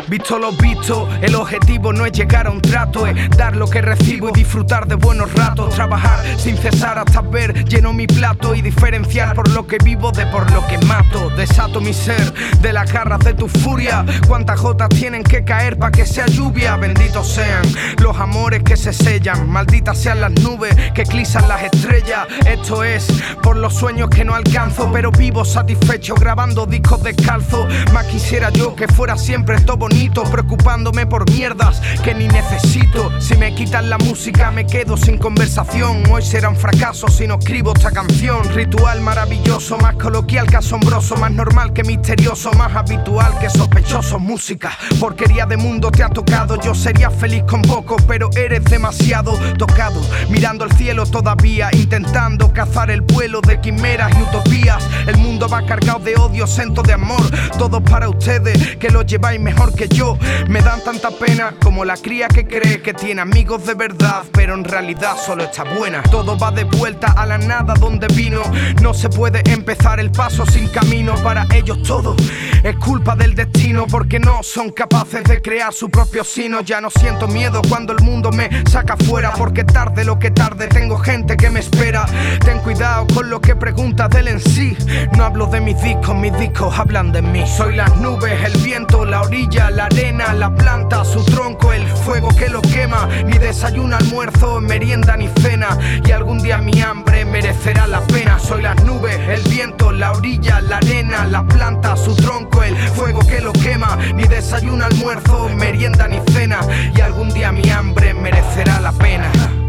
Visto lo visto, el objetivo no es llegar a un trato, es dar lo que recibo y disfrutar de buenos ratos. Trabajar sin cesar hasta ver lleno mi plato y diferenciar por lo que vivo de por lo que mato. Desato mi ser de las garras de tu furia. Cuántas gotas tienen que caer para que sea lluvia. Benditos sean los amores que se sellan, malditas sean las nubes que eclipsan las estrellas. Esto es por los sueños que no alcanzo, pero vivo satisfecho grabando discos descalzo. Más quisiera yo que fuera siempre todo bonito, preocupándome por mierdas que ni necesito. Si me quitan la música me quedo sin conversación. Hoy será un fracaso si no escribo esta canción. Ritual maravilloso, más coloquial que asombroso, más normal que misterioso, más habitual que sospechoso. Música, porquería de mundo te ha tocado. Yo sería feliz con poco, pero eres demasiado tocado. Mirando el cielo todavía, intentando cazar el vuelo de quimeras y utopías. El mundo va cargado de odio, sento de amor. Todos para ustedes, que lo lleváis mejor que yo. Me dan tanta pena como la cría que cree que tiene amigos de verdad, pero en realidad solo está buena. Todo va de vuelta a la nada donde vino. No se puede empezar el paso sin camino. Para ellos todo es culpa del destino, porque no son capaces de crear su propio sino. Ya no siento miedo cuando el mundo me saca fuera, porque tarde lo que tarde tengo gente que me espera. Ten cuidado con lo que preguntas del en sí. No hablo de mis discos hablan de mí. Soy las nubes, el viento, la orilla, la arena, la planta, su tronco, el fuego que lo quema. Ni desayuno, almuerzo, merienda ni cena, y algún día mi hambre merecerá la pena. Soy las nubes, el viento, la orilla, la arena, la planta, su tronco, el fuego que lo quema. Ni desayuno, almuerzo, merienda ni cena, y algún día mi hambre merecerá la pena.